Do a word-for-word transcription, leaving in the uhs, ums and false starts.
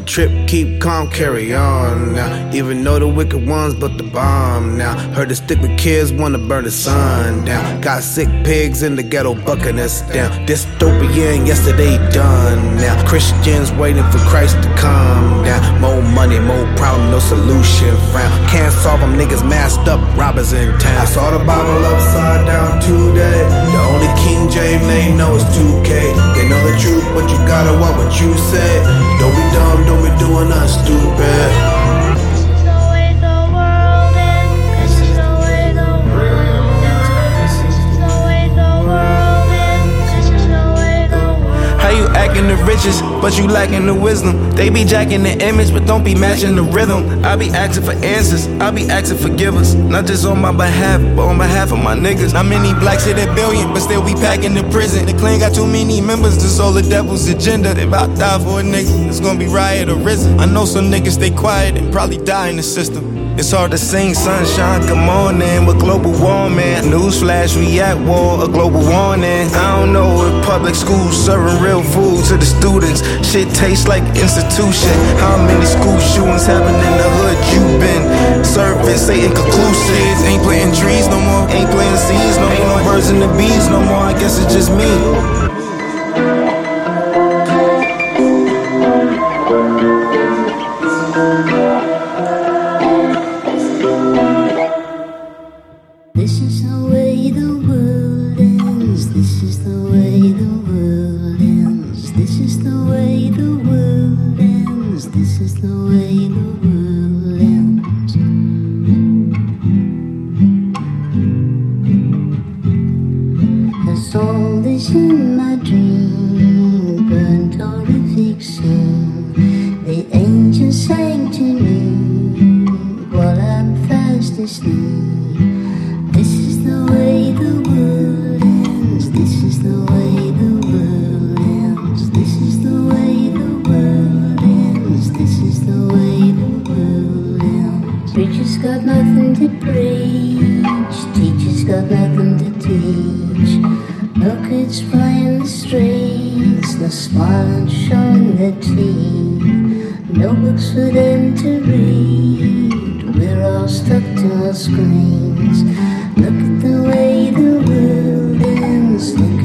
a trip, keep calm, carry on now. Even though the wicked ones but the bomb now. Heard the stick with kids wanna burn the sun down. Got sick pigs in the ghetto bucking us down. Dystopian yesterday done now. Christians waiting for Christ to come down. More money, more problem, no solution found. Can't solve them, niggas masked up, robbers in town. I saw the Bible upside down today. The only King James they know is two K. They know the truth, but you gotta watch what you say. Don't be dumb, don't be doing nothing stupid. Acting the richest, but you lacking the wisdom. They be jacking the image, but don't be matching the rhythm. I be asking for answers, I be asking forgivers. Not just on my behalf, but on behalf of my niggas. Not many blacks hit a billion, but still we packing the prison. The clan got too many members, this all the devil's agenda. They about to die for a nigga, it's gonna be riot or risen. I know some niggas stay quiet and probably die in the system. It's hard to sing sunshine, come on then, with global warming. Newsflash, we at war, a global warning. I don't know if public schools serving real food to the students. Shit tastes like institution. How many school shootings happen in the hood you been? Surface, say inconclusive. Ain't planting trees no more, ain't planting seeds no more. Ain't no birds and the bees no more, I guess it's just me. This is the way the world ends. This is the way the world ends. This is the way the world ends. This is the way the world ends. As all this in my dream burnt horrific sin, the angels sang to me while I'm fast asleep. This is the way the world ends. This is the way the world ends. This is the way the world ends. This is the way the world ends. Preachers got nothing to preach. Teachers got nothing to teach. No kids playing the streets. No smiling, showing their teeth. No books for them to read. We're all stuck to our screens. Look at the way the world ends. Look